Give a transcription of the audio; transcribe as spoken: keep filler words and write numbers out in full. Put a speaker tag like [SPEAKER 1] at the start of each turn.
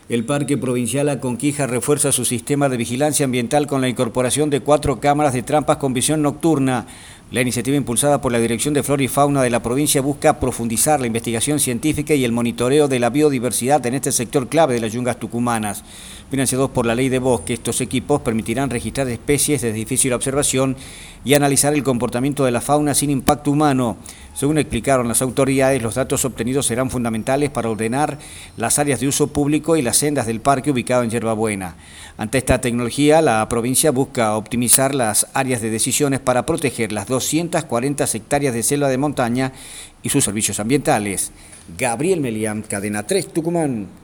[SPEAKER 1] El Parque Provincial Aconquija refuerza su sistema de vigilancia ambiental con la incorporación de cuatro cámaras de trampas con visión nocturna. La iniciativa impulsada por la Dirección de Flora y Fauna de la provincia busca profundizar la investigación científica y el monitoreo de la biodiversidad en este sector clave de las yungas tucumanas. Financiados por la Ley de Bosque, estos equipos permitirán registrar especies de difícil observación y analizar el comportamiento de la fauna sin impacto humano. Según explicaron las autoridades, los datos obtenidos serán fundamentales para ordenar las áreas de uso público y las sendas del parque ubicado en Yerbabuena. Ante esta tecnología, la provincia busca optimizar las áreas de decisiones para proteger las doscientas cuarenta hectáreas de selva de montaña y sus servicios ambientales. Gabriel Melián, Cadena tres, Tucumán.